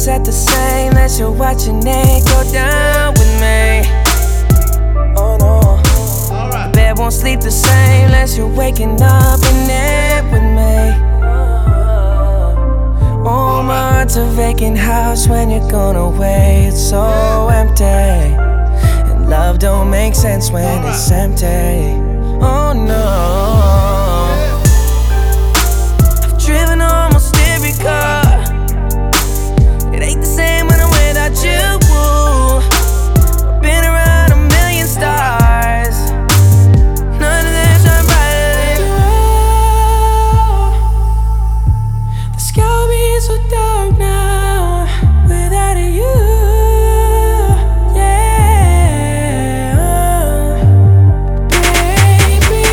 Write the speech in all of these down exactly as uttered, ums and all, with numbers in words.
set the same unless you're watching it go down with me. Oh no. The bed won't sleep the same unless you're waking up in it with me. Oh, my heart's a vacant house when you're gone away. It's so empty, and love don't make sense when it's empty. Oh no. I've driven almost every car. It ain't the same when I'm without you. I've been around a million stars. None of them shine brighter than you. The sky will be so dark now without you. Yeah, baby.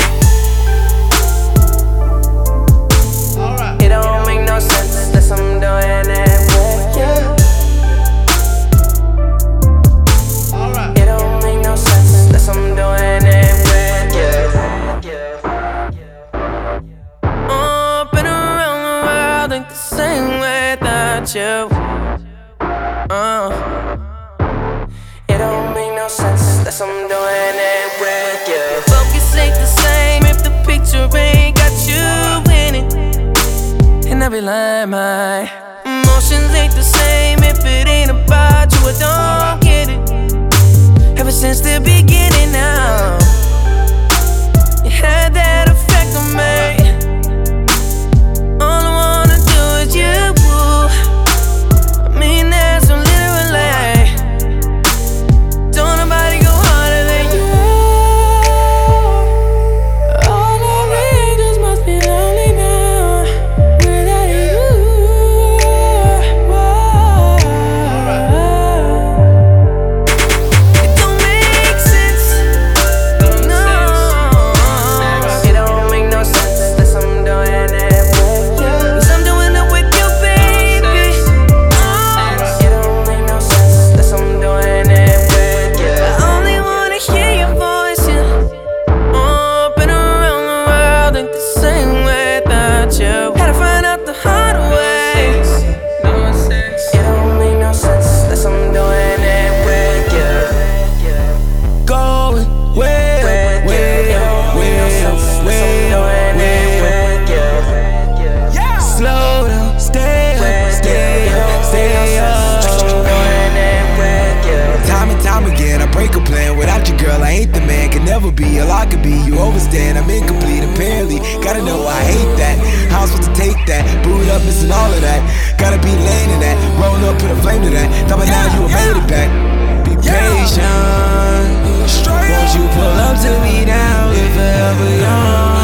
Alright. It don't make no sense unless I'm doing it. I'm doing it with you. Oh, been around the world, ain't the same without you. Uh, it don't make no sense unless I'm doing it with you. Focus ain't the same if the picture ain't got you in it. And I be lying, my emotions ain't the same if it ain't about you. I don't get it. Ever since the beginning now, you had that effect on me. All I wanna do is you. I mean that so literally. Don't nobody go harder than you. All our angels must be lonely now without you. Whoa. Be all I could be, you overstand, I'm incomplete apparently. Gotta know I hate that. How I'm supposed to take that? Boot up, missing all of that. Gotta be laying in that. Roll up, put a flame to that. Thought by now you made it back. Be patient. Won't you pull up to me now if I ever young?